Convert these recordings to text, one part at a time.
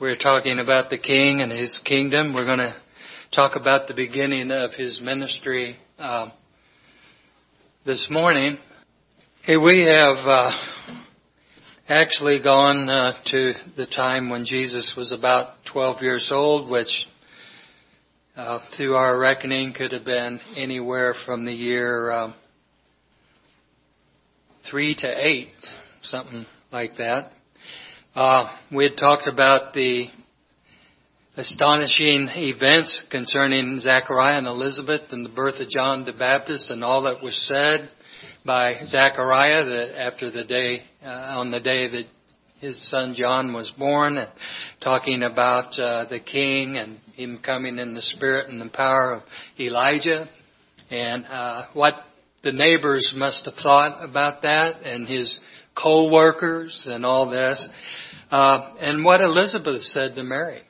We're talking about the King and His kingdom. We're going to talk about the beginning of His ministry this morning. Hey, we have actually gone to the time when Jesus was about 12 years old, which through our reckoning could have been anywhere from the year 3 to 8, something like that. We had talked about the astonishing events concerning Zachariah and Elizabeth and the birth of John the Baptist and all that was said by Zachariah after the day, on the day that his son John was born, and talking about the king and him coming in the spirit and the power of Elijah, and what the neighbors must have thought about that, and his co-workers and all this, and what Elizabeth said to Mary,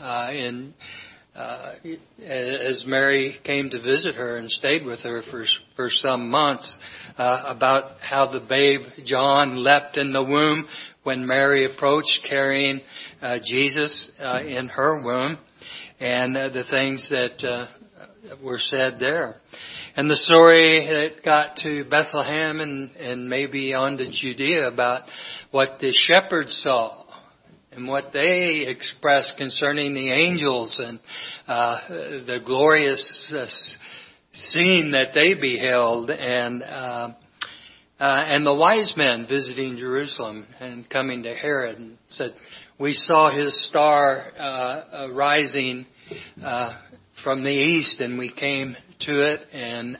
as Mary came to visit her and stayed with her for some months, about how the babe John leapt in the womb when Mary approached carrying Jesus in her womb, and the things that were said there. And the story that got to Bethlehem and maybe on to Judea about what the shepherds saw and what they expressed concerning the angels and the glorious scene that they beheld, and the wise men visiting Jerusalem and coming to Herod and said, "We saw his star rising from the east, and we came to it, and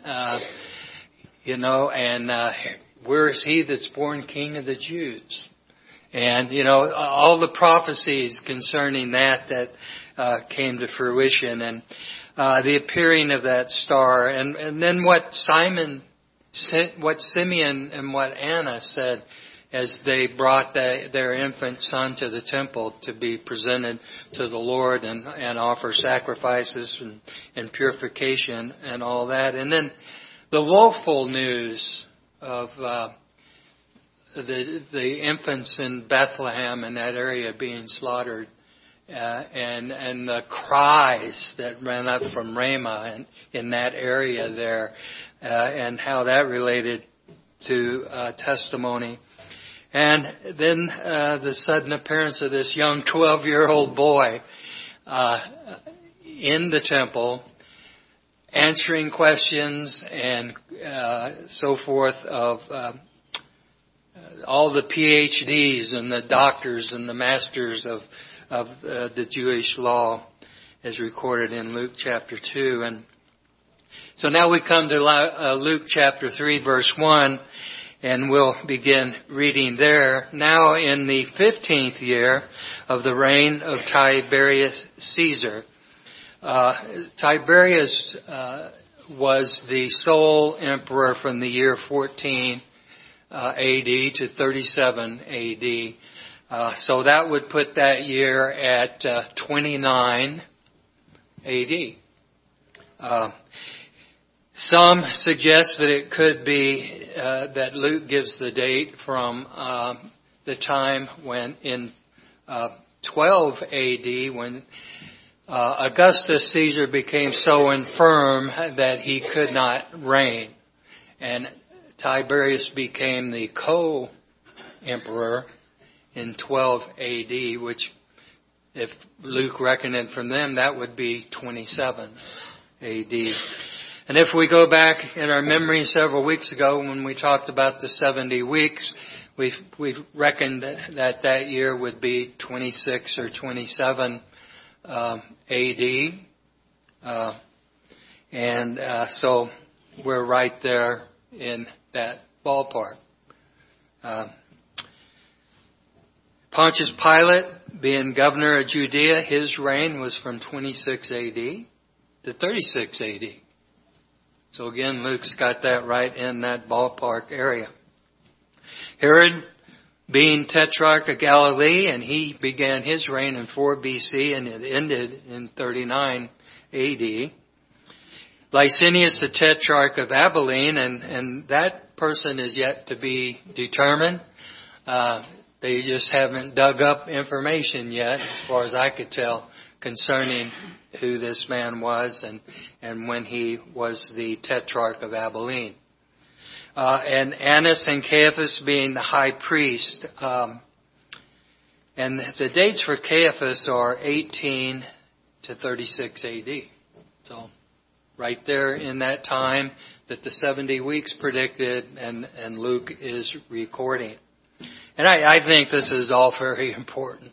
where is he that's born King of the Jews?" And all the prophecies concerning that came to fruition, and the appearing of that star, and then what Simeon and what Anna said as they brought their infant son to the temple to be presented to the Lord and offer sacrifices and purification and all that. And then the woeful news of the infants in Bethlehem and that area being slaughtered, and the cries that ran up from Ramah and in that area there, and how that related to testimony. And then the sudden appearance of this young 12-year-old boy in the temple, answering questions and so forth of all the PhDs and the doctors and the masters of the Jewish law, as recorded in Luke chapter 2. And so now we come to Luke chapter 3, verse 1. And we'll begin reading there. Now in the 15th year of the reign of Tiberius Caesar. Tiberius was the sole emperor from the year 14 A.D. to 37 A.D. So that would put that year at 29 A.D. Some suggest that it could be that Luke gives the date from the time when in 12 A.D. when Augustus Caesar became so infirm that he could not reign, and Tiberius became the co-emperor in 12 A.D., which, if Luke reckoned it from them, that would be 27 A.D. And if we go back in our memory several weeks ago when we talked about the 70 weeks, we've reckoned that year would be 26 or 27 A.D. So we're right there in that ballpark. Pontius Pilate, being governor of Judea, his reign was from 26 A.D. to 36 A.D. So again, Luke's got that right in that ballpark area. Herod, being tetrarch of Galilee, and he began his reign in 4 B.C. and it ended in 39 A.D. Licinius, the tetrarch of Abilene, and that person is yet to be determined. They just haven't dug up information yet, as far as I could tell, concerning who this man was and when he was the Tetrarch of Abilene. And Annas and Caiaphas being the high priest. And the dates for Caiaphas are 18 to 36 AD. So right there in that time that the 70 weeks predicted and Luke is recording. And I think this is all very important.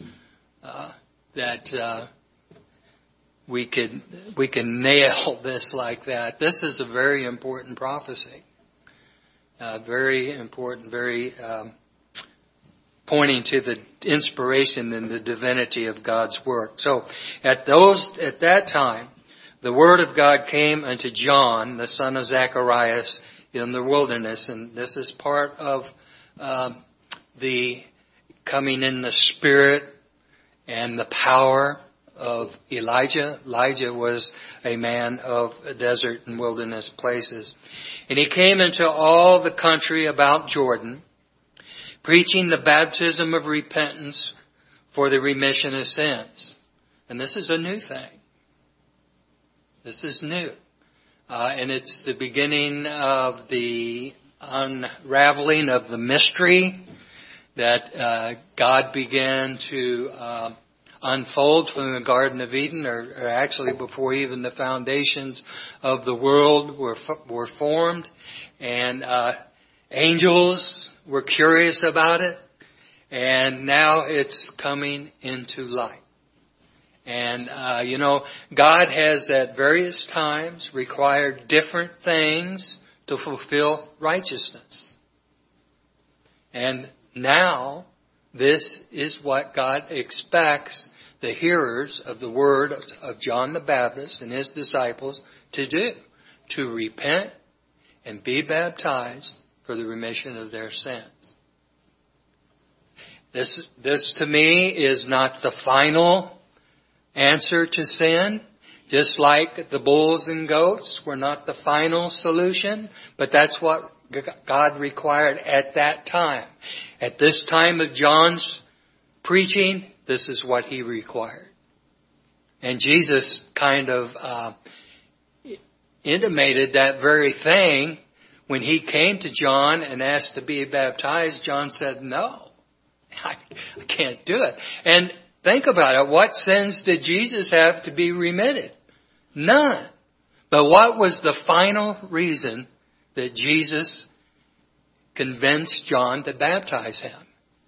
That we can nail this like that. This is a very important prophecy. Very important, very pointing to the inspiration and the divinity of God's work. So at that time, the word of God came unto John, the son of Zacharias, in the wilderness, and this is part of the coming in the spirit and the power of Elijah. Elijah was a man of desert and wilderness places. And he came into all the country about Jordan, preaching the baptism of repentance for the remission of sins. And this is a new thing. This is new. And it's the beginning of the unraveling of the mystery that God began to unfold from the Garden of Eden, or actually before even the foundations of the world were formed. And angels were curious about it. And now it's coming into light. And, God has at various times required different things to fulfill righteousness. And now, this is what God expects the hearers of the word of John the Baptist and his disciples to do. To repent and be baptized for the remission of their sins. This to me is not the final answer to sin, just like the bulls and goats were not the final solution, but that's what God required at that time. At this time of John's preaching, this is what he required. And Jesus kind of intimated that very thing when he came to John and asked to be baptized. John said, no, I can't do it. And think about it. What sins did Jesus have to be remitted? None. But what was the final reason that Jesus convinced John to baptize him?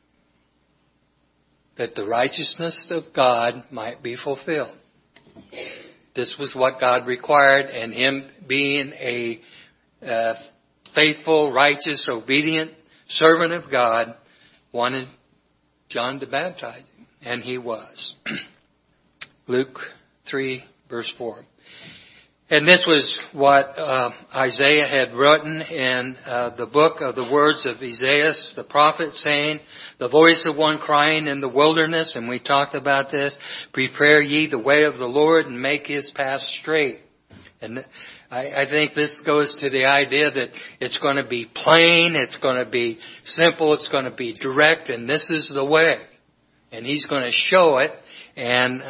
That the righteousness of God might be fulfilled. This was what God required, and him being a faithful, righteous, obedient servant of God wanted John to baptize him. And he was. Luke 3, verse 4. And this was what Isaiah had written in the book of the words of Isaiah, the prophet, saying, the voice of one crying in the wilderness, and we talked about this, prepare ye the way of the Lord and make his path straight. And I think this goes to the idea that it's going to be plain, it's going to be simple, it's going to be direct, and this is the way. And he's going to show it, and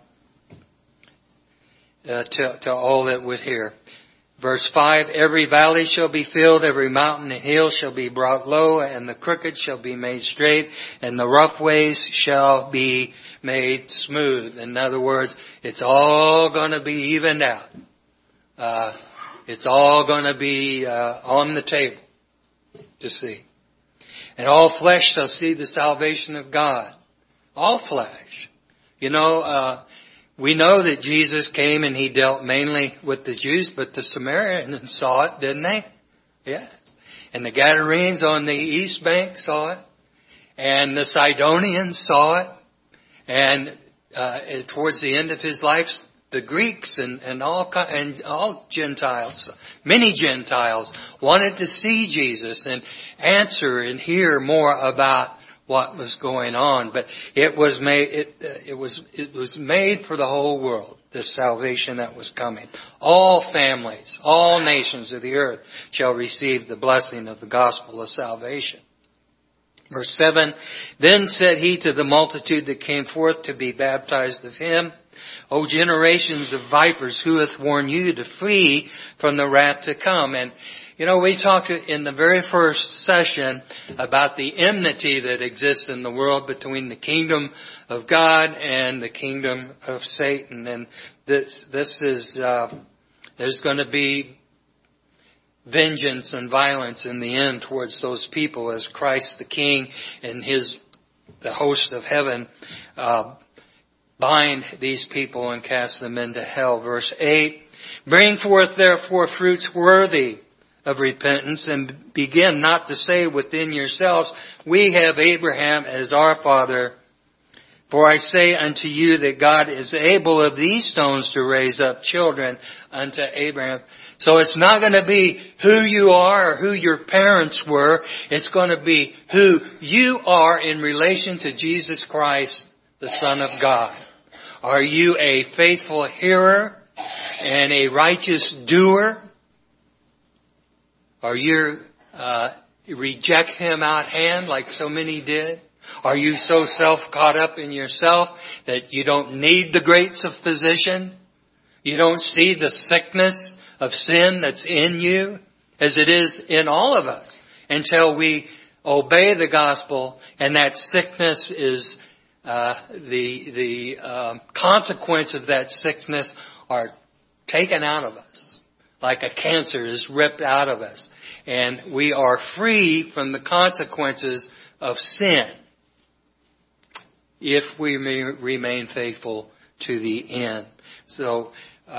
to all that would hear. Verse 5, every valley shall be filled, every mountain and hill shall be brought low, and the crooked shall be made straight, and the rough ways shall be made smooth. In other words, it's all going to be evened out. It's all going to be on the table to see. And all flesh shall see the salvation of God. All flesh. We know that Jesus came and he dealt mainly with the Jews, but the Samaritans saw it, didn't they? Yes. And the Gadarenes on the east bank saw it. And the Sidonians saw it. And towards the end of his life, the Greeks and all Gentiles, many Gentiles, wanted to see Jesus and answer and hear more about what was going on. But it was made for the whole world, this salvation that was coming. All families, all nations of the earth shall receive the blessing of the gospel of salvation. Verse 7, then said he to the multitude that came forth to be baptized of him, O generations of vipers, who hath warned you to flee from the wrath to come? And, we talked in the very first session about the enmity that exists in the world between the kingdom of God and the kingdom of Satan. And this is, there's going to be vengeance and violence in the end towards those people as Christ the King and the host of heaven bind these people and cast them into hell. Verse 8, bring forth therefore fruits worthy of repentance, and begin not to say within yourselves, we have Abraham as our father. For I say unto you that God is able of these stones to raise up children unto Abraham. So it's not going to be who you are or who your parents were. It's going to be who you are in relation to Jesus Christ, the Son of God. Are you a faithful hearer and a righteous doer? Are you reject him out hand like so many did? Are you so self-caught up in yourself that you don't need the grace of physician? You don't see the sickness of sin that's in you as it is in all of us until we obey the gospel, and that sickness is the consequence of that sickness are taken out of us. Like a cancer is ripped out of us. And we are free from the consequences of sin if we remain faithful to the end. So,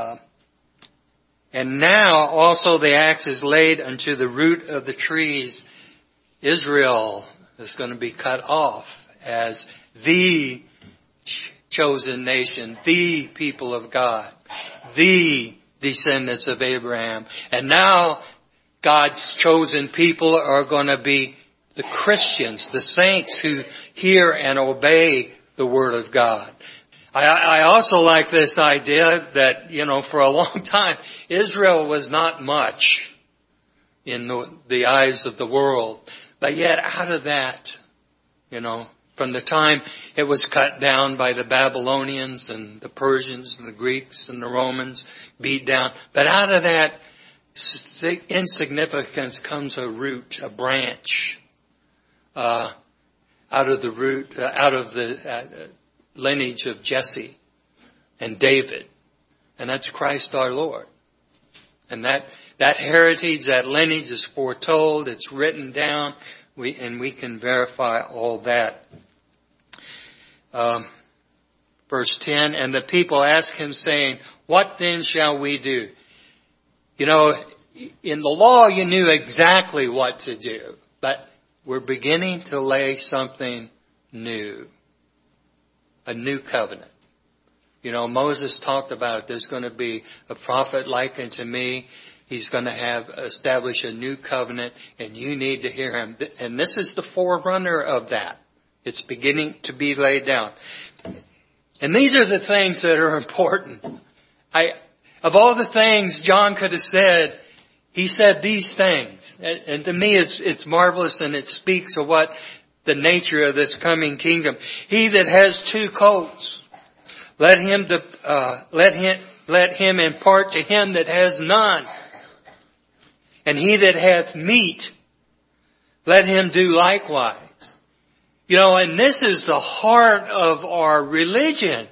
and now also the axe is laid unto the root of the trees. Israel is going to be cut off as the chosen nation, the people of God, the descendants of Abraham. And now God's chosen people are going to be the Christians, the saints who hear and obey the Word of God. I also like this idea that, for a long time, Israel was not much in the eyes of the world. But yet out of that, from the time it was cut down by the Babylonians and the Persians and the Greeks and the Romans, beat down. But out of that insignificance comes a root, a branch, out of the lineage of Jesse and David. And that's Christ our Lord. And that heritage, that lineage is foretold, it's written down, we can verify all that. Verse 10, and the people asked him, saying, what then shall we do? In the law you knew exactly what to do, but we're beginning to lay something new. A new covenant. Moses talked about it. There's going to be a prophet like unto me. He's going to establish a new covenant, and you need to hear him. And this is the forerunner of that. It's beginning to be laid down. And these are the things that are important. Of all the things John could have said, he said these things. And to me, it's marvelous, and it speaks of what the nature of this coming kingdom. He that has two coats, let him impart to him that has none. And he that hath meat, let him do likewise. And this is the heart of our religion.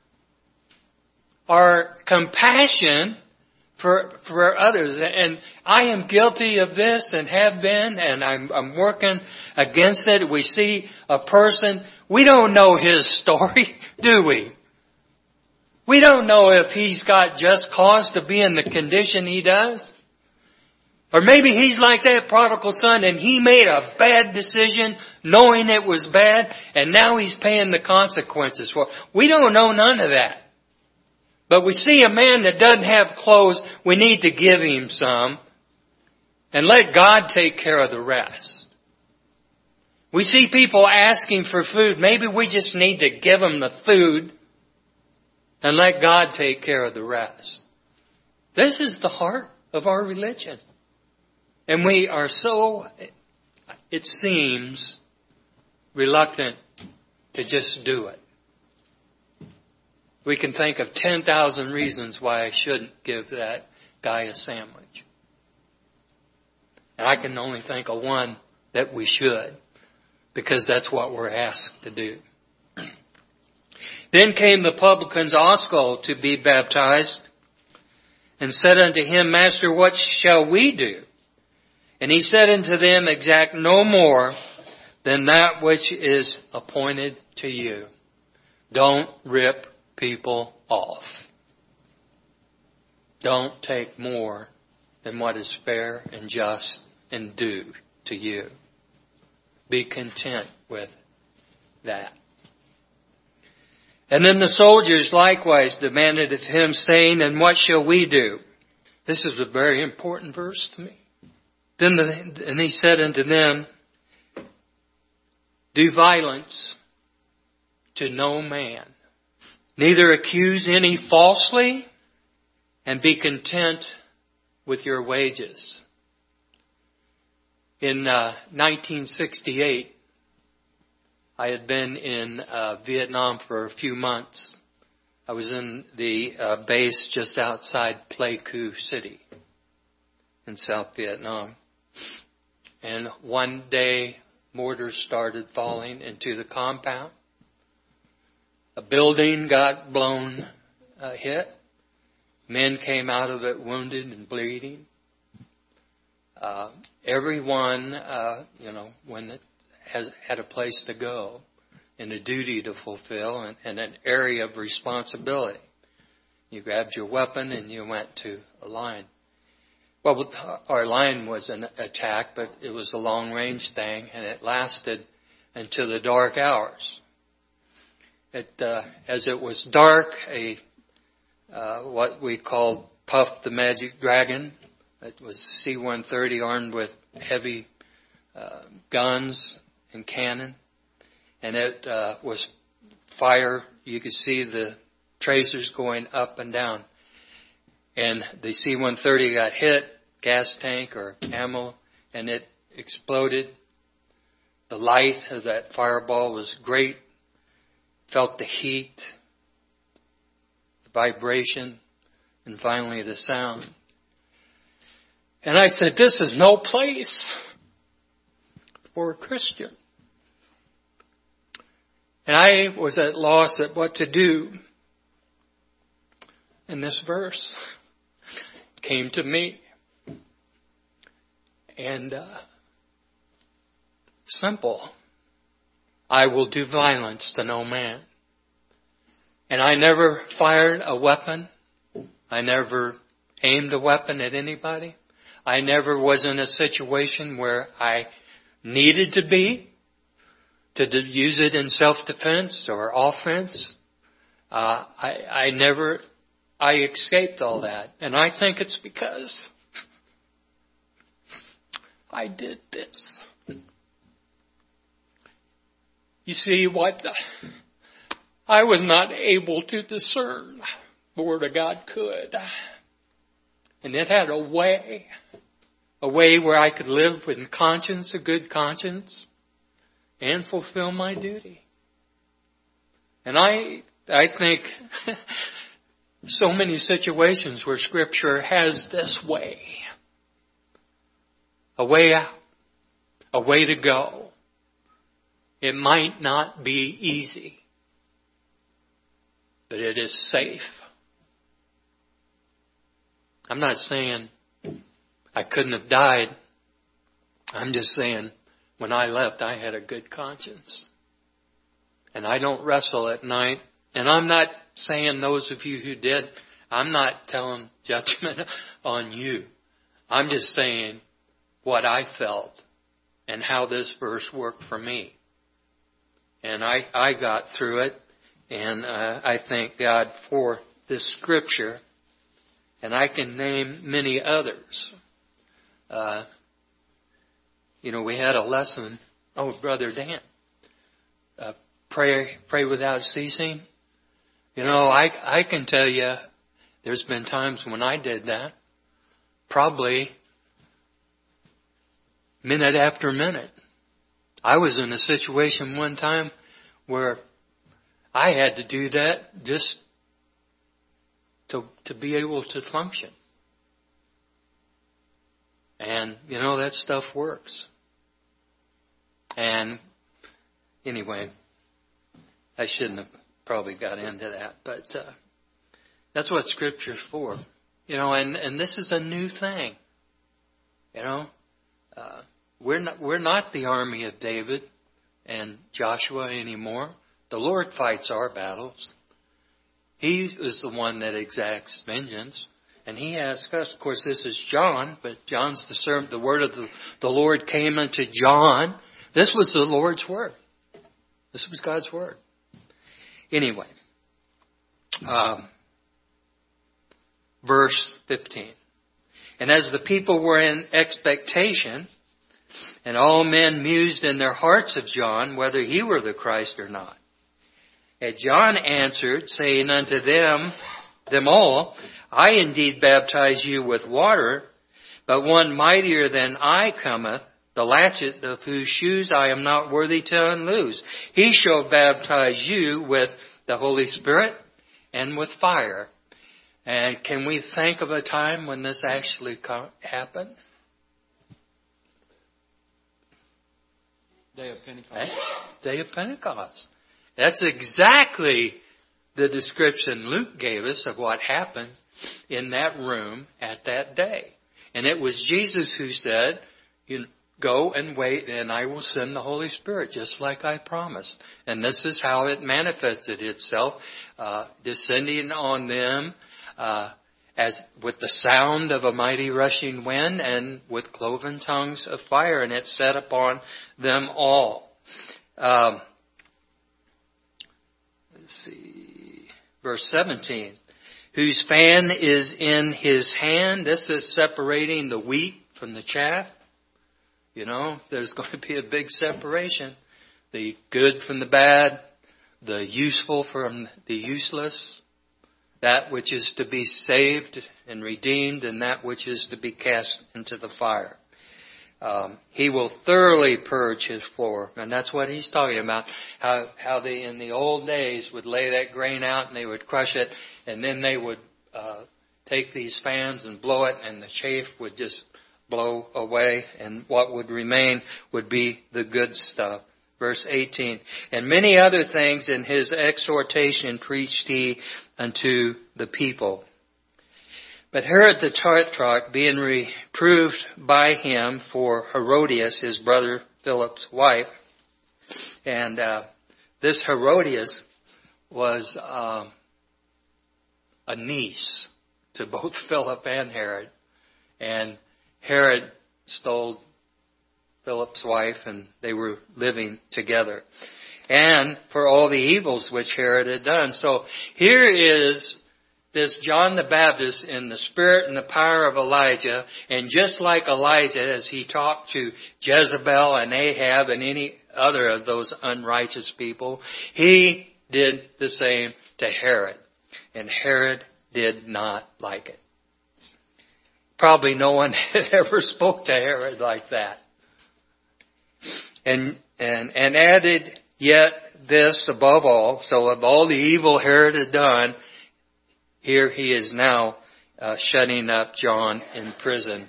Our compassion for others. And I am guilty of this and have been, and I'm working against it. We see a person, we don't know his story, do we? We don't know if he's got just cause to be in the condition he does. Or maybe he's like that prodigal son and he made a bad decision knowing it was bad, and now he's paying the consequences for it. We don't know none of that. But we see a man that doesn't have clothes, we need to give him some and let God take care of the rest. We see people asking for food. Maybe we just need to give them the food and let God take care of the rest. This is the heart of our religion. And we are so, it seems, reluctant to just do it. We can think of 10,000 reasons why I shouldn't give that guy a sandwich. And I can only think of one that we should, because that's what we're asked to do. Then came the publicans also to be baptized, and said unto him, Master, what shall we do? And he said unto them, Exact no more than that which is appointed to you. Don't rip people off. Don't take more than what is fair and just and due to you. Be content with that. And then the soldiers likewise demanded of him, saying, And what shall we do? This is a very important verse to me. And he said unto them, Do violence to no man, neither accuse any falsely, and be content with your wages. In 1968, I had been in Vietnam for a few months. I was in the base just outside Pleiku City in South Vietnam. And one day, mortars started falling into the compound. A building got hit. Men came out of it wounded and bleeding. Everyone, when it had a place to go and a duty to fulfill and an area of responsibility. You grabbed your weapon and you went to a line. Well, our line was an attack, but it was a long-range thing, and it lasted until the dark hours. As it was dark, what we called Puff the Magic Dragon, it was C-130 armed with heavy guns and cannon, and it was fire. You could see the tracers going up and down. And the C-130 got hit, gas tank or ammo, and it exploded. The light of that fireball was great. Felt the heat, the vibration, and finally the sound. And I said, this is no place for a Christian. And I was at loss at what to do. And this verse came to me. And simple. I will do violence to no man. And I never fired a weapon. I never aimed a weapon at anybody. I never was in a situation where I needed to be to use it in self-defense or offense. I escaped all that. And I think it's because I did this. You see, I was not able to discern. The Word of God could. And it had a way where I could live with conscience, a good conscience, and fulfill my duty. And I think so many situations where Scripture has this way. A way out. A way to go. It might not be easy, but it is safe. I'm not saying I couldn't have died. I'm just saying when I left, I had a good conscience. And I don't wrestle at night. And I'm not saying those of you who did, I'm not telling judgment on you. I'm just saying what I felt and how this verse worked for me. And I got through it, and I thank God for this scripture. And I can name many others. We had a lesson. Oh, Brother Dan, pray without ceasing. I can tell you, there's been times when I did that, probably minute after minute. I was in a situation one time where I had to do that just to be able to function. And, that stuff works. And anyway, I shouldn't have probably got into that, but that's what Scripture's for. And this is a new thing. We're not the army of David and Joshua anymore. The Lord fights our battles. He is the one that exacts vengeance. And He asks us, of course this is John, but John's the servant. The word of the Lord came unto John. This was the Lord's word. This was God's word. Anyway, verse 15. And as the people were in expectation, and all men mused in their hearts of John, whether he were the Christ or not. And John answered, saying unto them all, I indeed baptize you with water, but one mightier than I cometh, the latchet of whose shoes I am not worthy to unloose. He shall baptize you with the Holy Spirit and with fire. And can we think of a time when this actually happened? Day of Pentecost. Day of Pentecost. That's exactly the description Luke gave us of what happened in that room at that day. And it was Jesus who said, go and wait and I will send the Holy Spirit just like I promised. And this is how it manifested itself, descending on them as with the sound of a mighty rushing wind and with cloven tongues of fire, and it set upon them all. Let's see, verse 17. Whose fan is in his hand. This is separating the wheat from the chaff. There's going to be a big separation. The good from the bad, the useful from the useless, that which is to be saved and redeemed, and that which is to be cast into the fire. He will thoroughly purge his floor. And that's what he's talking about. How they in the old days would lay that grain out and they would crush it, and then they would take these fans and blow it, and the chaff would just blow away, and what would remain would be the good stuff. Verse 18, and many other things in his exhortation preached he unto the people. But Herod the Tetrarch, being reproved by him for Herodias, his brother Philip's wife, and this Herodias was a niece to both Philip and Herod, and Herod stole Philip's wife, and they were living together. And for all the evils which Herod had done. So here is this John the Baptist in the spirit and the power of Elijah. And just like Elijah, as he talked to Jezebel and Ahab and any other of those unrighteous people, he did the same to Herod. And Herod did not like it. Probably no one had ever spoke to Herod like that. And added yet this above all, so of all the evil Herod had done, here he is now shutting up John in prison.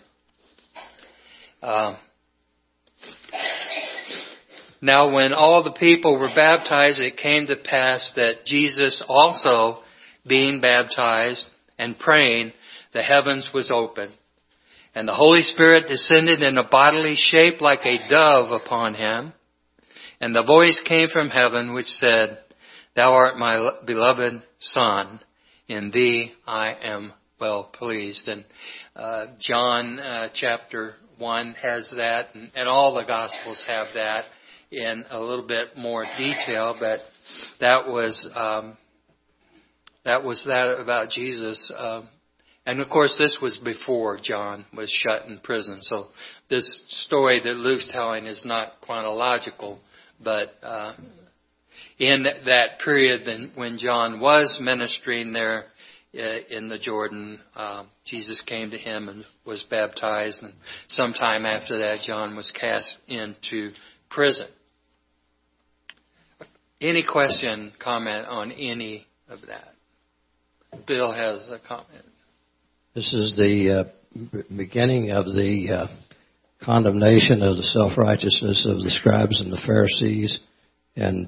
Now when all the people were baptized, it came to pass that Jesus also, being baptized and praying, the heavens was opened. And the Holy Spirit descended in a bodily shape like a dove upon him. And the voice came from heaven which said, Thou art my beloved Son, in thee I am well pleased. And John chapter 1 has that, and all the Gospels have that in a little bit more detail, but that was that about Jesus. And of course, this was before John was shut in prison. So this story that Luke's telling is not chronological, but in that period when John was ministering there in the Jordan, Jesus came to him and was baptized. And sometime after that, John was cast into prison. Any question, comment on any of that? Bill has a comment. This is the beginning of the condemnation of the self-righteousness of the scribes and the Pharisees, and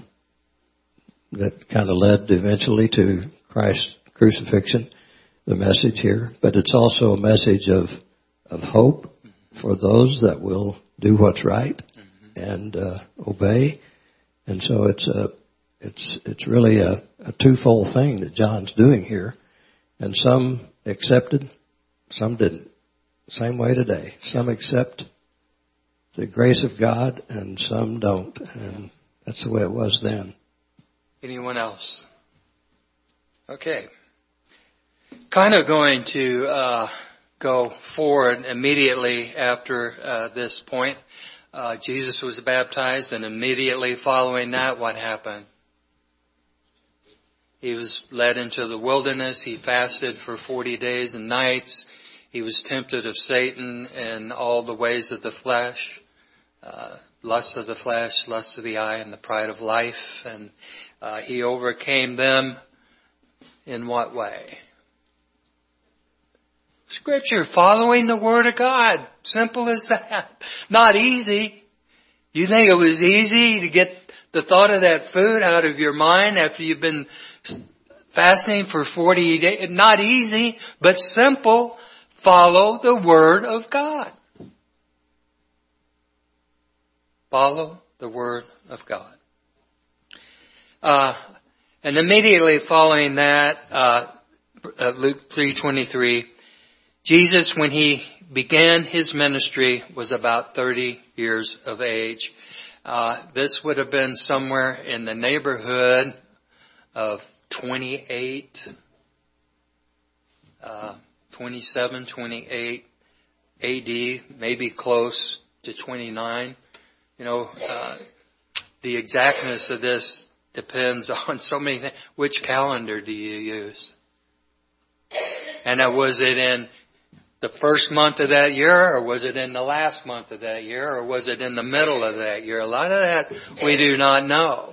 that kind of led eventually to Christ's crucifixion, the message here. But it's also a message of hope for those that will do what's right and obey. And so it's really a twofold thing that John's doing here. And some accepted, some didn't. Same way today. Some accept the grace of God and some don't. And that's the way it was then. Anyone else? Okay. Kind of going to go forward immediately after this point. Jesus was baptized, and immediately following that, what happened? He was led into the wilderness. He fasted for 40 days and nights. He was tempted of Satan in all the ways of the flesh, lust of the flesh, lust of the eye, and the pride of life. And he overcame them in what way? Scripture, following the Word of God. Simple as that. Not easy. You think it was easy to get the thought of that food out of your mind after you've been fasting for 40 days? Not easy, but simple. Follow the Word of God. Follow the Word of God. And immediately following that, Luke 3:23, Jesus, when he began his ministry, was about 30 years of age. This would have been somewhere in the neighborhood of 28, 27, 28 AD, maybe close to 29. The exactness of this depends on so many things. Which calendar do you use? And was it in the first month of that year, or was it in the last month of that year, or was it in the middle of that year? A lot of that we do not know.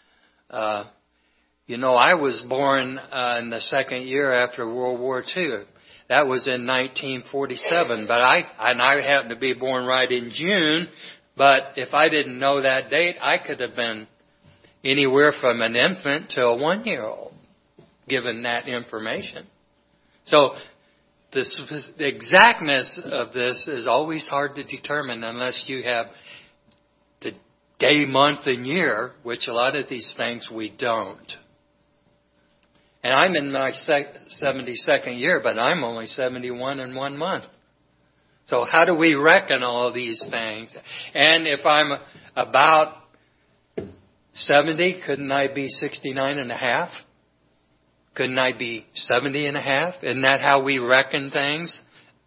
I was born in the second year after World War II. That was in 1947, but I happened to be born right in June. But if I didn't know that date, I could have been anywhere from an infant to a 1-year-old, given that information. So the exactness of this is always hard to determine unless you have the day, month, and year, which a lot of these things we don't. And I'm in my 72nd year, but I'm only 71 in 1 month. So how do we reckon all these things? And if I'm about 70, couldn't I be 69 and a half? Couldn't I be 70 and a half? Isn't that how we reckon things?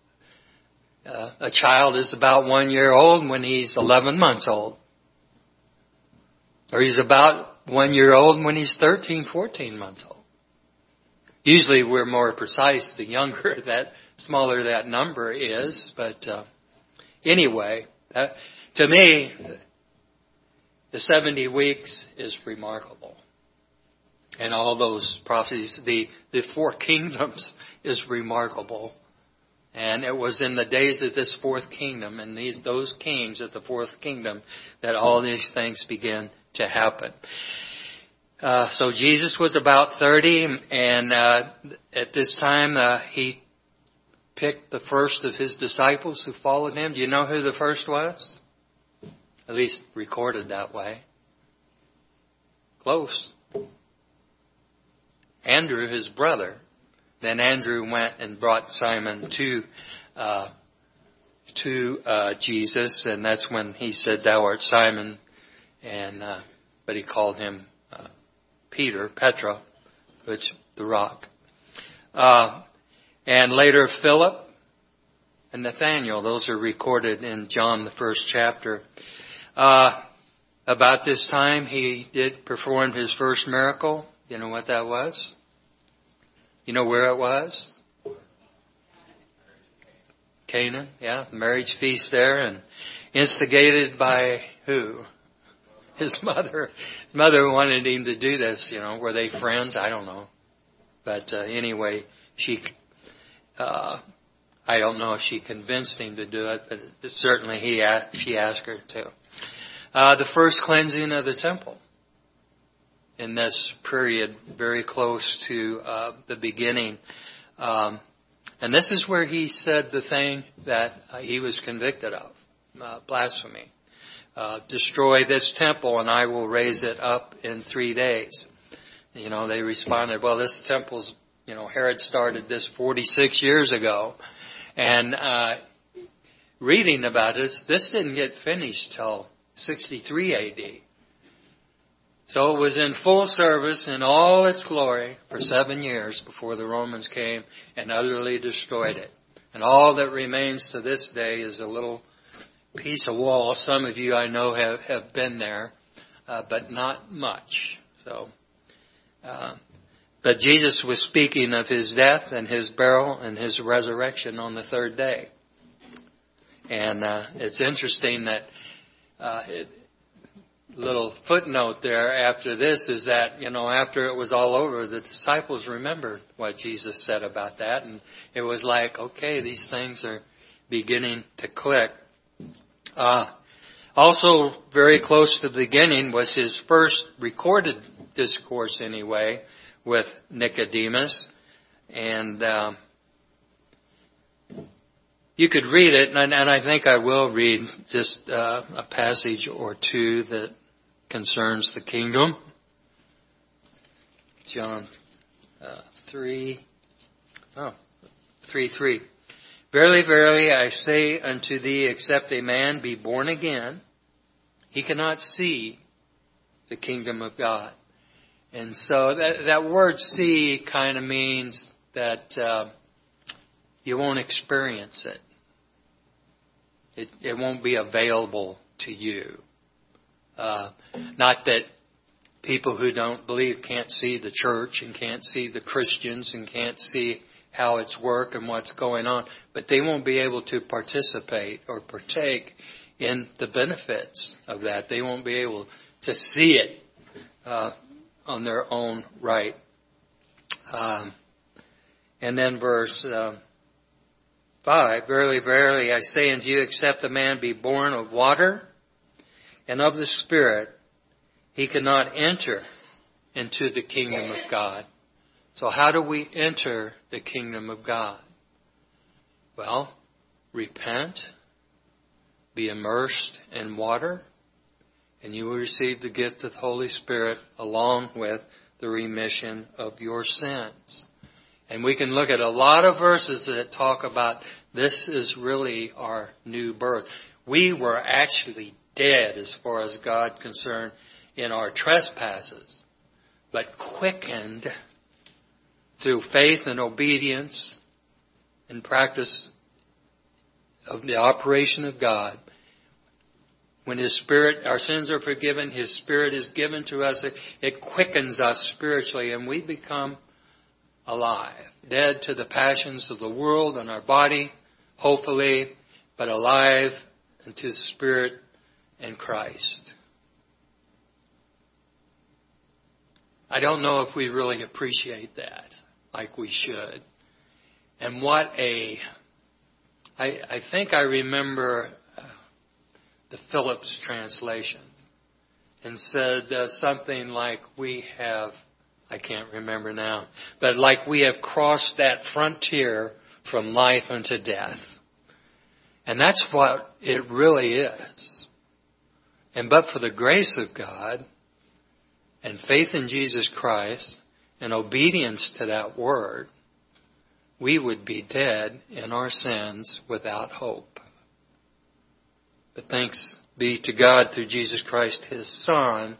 A child is about 1 year old when he's 11 months old. Or he's about 1 year old when he's 13, 14 months old. Usually we're more precise the younger, that smaller that number is. But anyway, to me, the 70 weeks is remarkable. And all those prophecies, the 4 kingdoms is remarkable. And it was in the days of this 4th kingdom and those kings of the 4th kingdom that all these things began to happen. So Jesus was about 30, and at this time he picked the first of his disciples who followed him. Do you know who the first was? At least recorded that way. Close. Andrew, his brother. Then Andrew went and brought Simon to Jesus, and that's when he said, "Thou art Simon," but he called him Petra, which the rock. And later Philip and Nathanael. Those are recorded in John, the 1st chapter. About this time, he did perform his first miracle. You know what that was? You know where it was? Canaan, yeah, the marriage feast there, and instigated by who? his mother wanted him to do this. Were they friends? I don't know. But anyway, I don't know if she convinced him to do it, but certainly she asked her to. The first cleansing of the temple in this period, very close to the beginning. And this is where he said the thing that he was convicted of, blasphemy. Destroy this temple and I will raise it up in 3 days. They responded, well, this temple's, Herod started this 46 years ago. And reading about it, this didn't get finished till 63 A.D. So it was in full service in all its glory for 7 years before the Romans came and utterly destroyed it. And all that remains to this day is a little piece of wall. Some of you I know have been there, but not much. But Jesus was speaking of his death and his burial and his resurrection on the third day. And it's interesting that little footnote there after this is that, after it was all over, the disciples remembered what Jesus said about that. And it was like, okay, these things are beginning to click. Also, very close to the beginning was his first recorded discourse anyway with Nicodemus. And you could read it, and I think I will read just a passage or two that concerns the kingdom. John 3:3. Verily, verily, I say unto thee, except a man be born again, he cannot see the kingdom of God. And so that word see kind of means that you won't experience it. It won't be available to you. Not that people who don't believe can't see the church and can't see the Christians and can't see how it's work and what's going on, but they won't be able to participate or partake in the benefits of that. They won't be able to see it on their own right. And then verse 5, Verily, verily, I say unto you, except a man be born of water and of the Spirit, he cannot enter into the kingdom of God. So how do we enter the kingdom of God? Well, repent, be immersed in water, and you will receive the gift of the Holy Spirit along with the remission of your sins. And we can look at a lot of verses that talk about this is really our new birth. We were actually dead as far as God concerned in our trespasses, but quickened through faith and obedience and practice of the operation of God. When His Spirit, our sins are forgiven, His Spirit is given to us, it quickens us spiritually and we become alive. Dead to the passions of the world and our body, hopefully, but alive unto the Spirit and Christ. I don't know if we really appreciate that like we should. And I think I remember the Phillips translation and said something like I can't remember now, but like we have crossed that frontier from life unto death. And that's what it really is. And but for the grace of God and faith in Jesus Christ and obedience to that word, we would be dead in our sins without hope. But thanks be to God through Jesus Christ, His Son,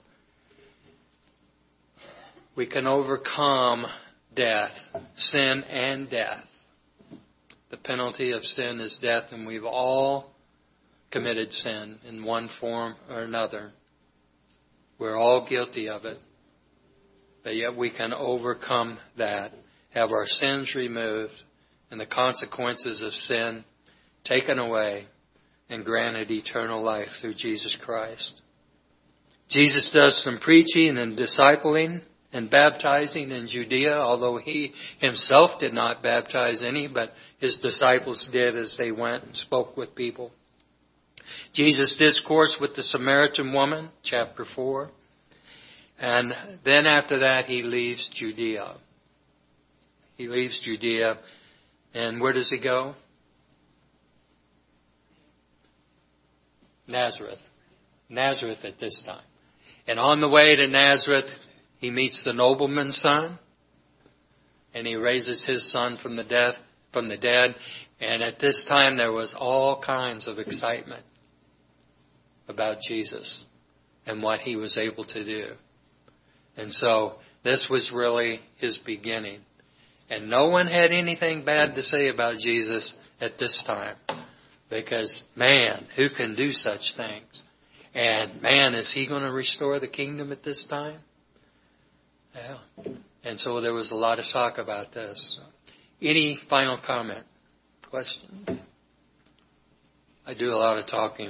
we can overcome death, sin and death. The penalty of sin is death, and we've all committed sin in one form or another. We're all guilty of it. But yet we can overcome that, have our sins removed, and the consequences of sin taken away, and granted eternal life through Jesus Christ. Jesus does some preaching and discipling and baptizing in Judea, although he himself did not baptize any, but his disciples did as they went and spoke with people. Jesus discoursed with the Samaritan woman, chapter 4. And then after that, he leaves Judea. He leaves Judea. And where does he go? Nazareth. Nazareth at this time. And on the way to Nazareth, he meets the nobleman's son. And he raises his son from the dead. And at this time, there was all kinds of excitement about Jesus and what he was able to do. And so this was really his beginning. And no one had anything bad to say about Jesus at this time. Because, man, who can do such things? And, man, is he going to restore the kingdom at this time? Yeah. And so there was a lot of talk about this. Any final comment? Question? I do a lot of talking.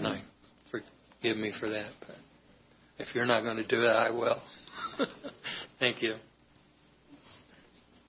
Forgive me for that. But if you're not going to do it, I will. Thank you.